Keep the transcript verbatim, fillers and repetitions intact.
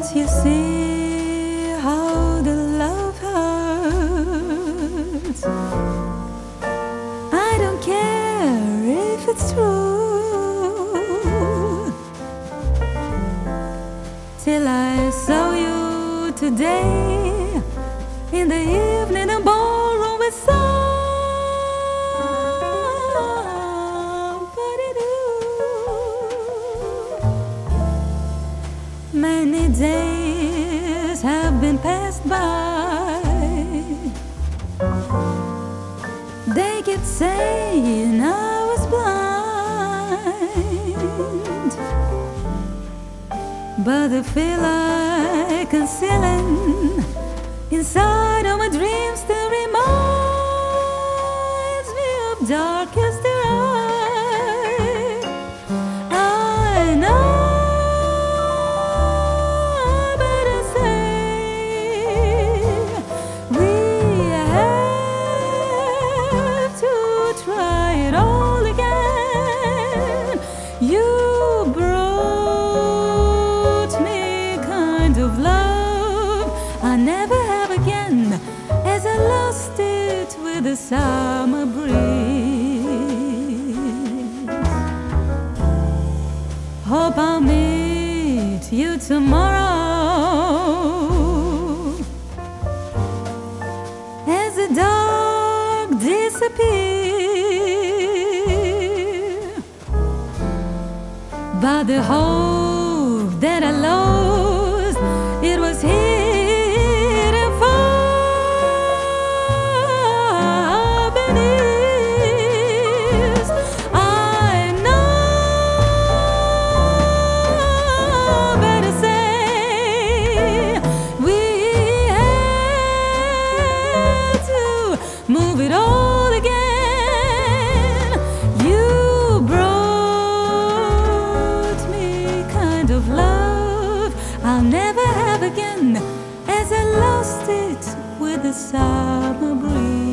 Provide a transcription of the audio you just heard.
you see how the love hurts. I don't care if it's true, till I saw you today in the evening in a ballroom with somebody new. Many days have been passed by. They kept saying I was blind, but the feel like concealing inside of my dreams still reminds me of darkest night. I know better say we have to try it all again. You brought me kind of love I never have again, as I lost it with the summer breeze. Hope I'll meet you tomorrow as the dark disappears, but the hope that I lost, it was here. Move it all again. You brought me kind of love I'll never have again, as I lost it with the summer breeze.